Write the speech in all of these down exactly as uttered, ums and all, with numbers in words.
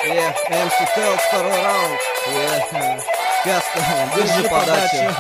Yeah, эм си Телк, второй раунд. Yeah. Каста, держи подачу.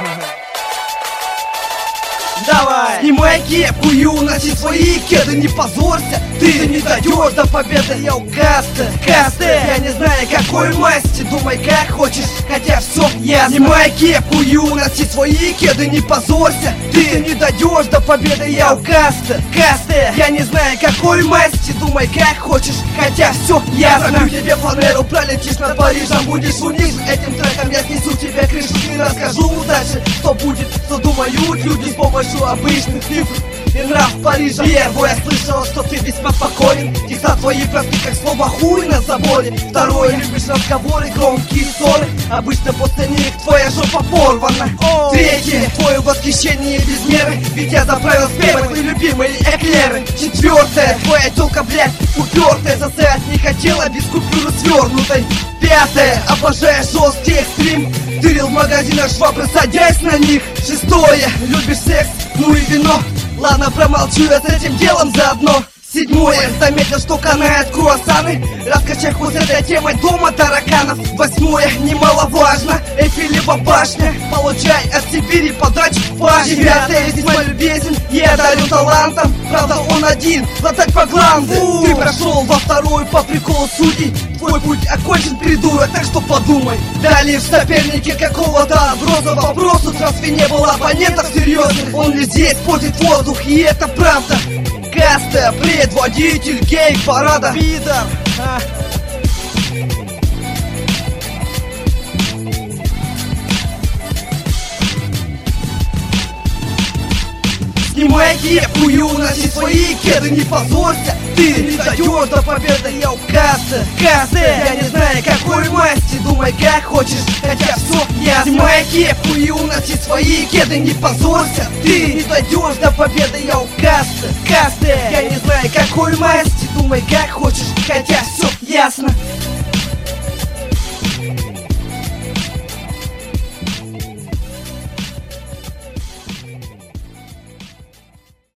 Давай! Снимай кепку и уноси свои кеды, не позорься, ты не дойдешь до победы. Я у Каста, Каста, я не знаю какой масти, думай как хочешь, хотя все ясно. Снимай кепку и уноси свои кеды, не позорься, ты не дойдешь до победы. Я у Каста, Каста, я не знаю какой масти, думай как хочешь, хотя все ясно. Забью тебе фанеру, пролетишь над Парижем, будешь унижен этим треком, я снесу тебе крышу и расскажу дальше, что будет, что думают люди с помощью обычных цифр и нрав Парижа. Первое, я слышал, что ты весьма спокоен, текста твои просты, как слово хуй на заборе. Второе, любишь разговоры, громкие ссоры, обычно после них твоя жопа порвана. Третье, твое восхищение без меры, ведь я заправил спевать твои любимые эклеры. Четвертое, твоя тёлка, блядь, упертая, засать не хотела без купюры свернутой. Пятое, обожаешь жесткий экстрим, тырил в магазинах швабры, садясь на них. Шестое, любишь секс, ну и вино. Ладно, промолчу, я с этим делом заодно. Седьмое, заметил, что канают круассаны, раскачай хоть этой темой дома тараканов. Восьмое, немаловажно, Эйфелева башня, получай от Сибири подачу паш. Девятое, весьма любезен, я дарю талантом, правда он один, латать по гланду. Ты прошел во вторую по приколу судей, твой путь окончен, придурок, так что подумай. Далее в сопернике какого-то отброса вопросу, разве не было оппонентов серьезных? Он лишь здесь портит воздух, и это правда. Каста, предводитель гей-парада. Пидор. А. Снимай кепку и уноси свои кеды, не позорься, ты не дойдешь до победы. Я у Каста, Каста, я не знаю какой масти, думай как хочешь, хотя все ясно. Снимай кепку и уноси свои кеды, не позорься, ты не дойдешь до победы. Я у Каста, Каста, я не знаю какой масти, думай как хочешь, хотя все ясно.